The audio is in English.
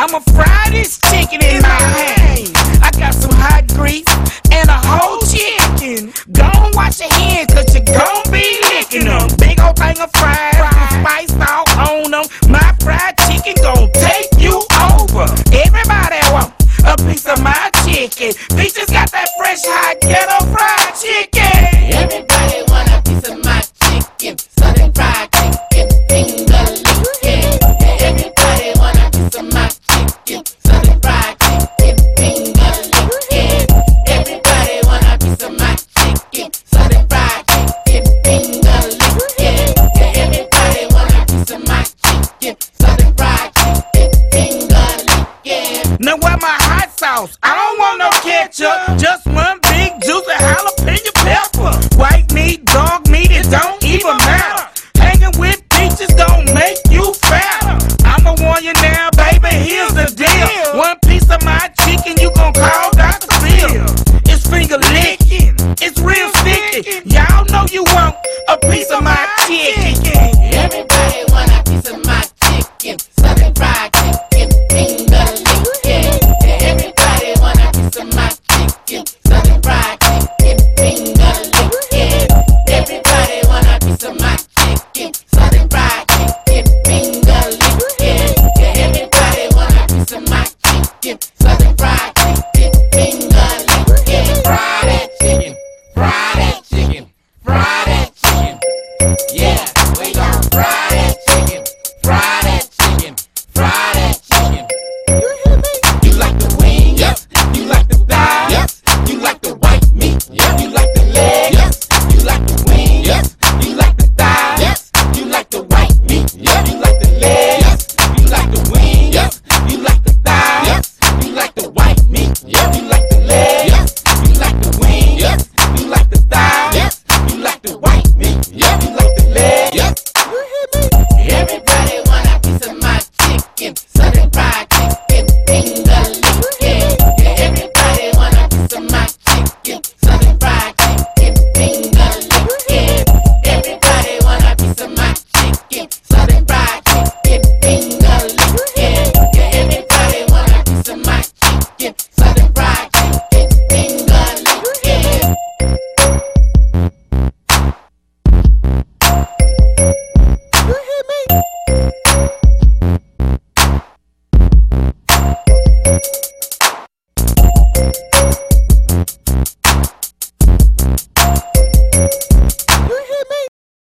I'ma fry this chicken in my hand. I got some hot grease and a whole chicken. Gon' wash your hands, cause you gon' be licking them. Big old thing of fries with spice all on them. My fried chicken gon' take you over. Everybody want a piece of my chicken. Peaches got that fresh hot ghetto fried chicken. Everybody want a piece of my chicken. Southern fried chicken, finger licking. Everybody want a piece of my chicken. Southern fried chicken, finger licking. Everybody want a piece of my chicken. Southern fried chicken, finger licking. Everybody want a piece of my chicken. Southern fried chicken, finger licking. Now where my hot sauce? I don't want no ketchup, just one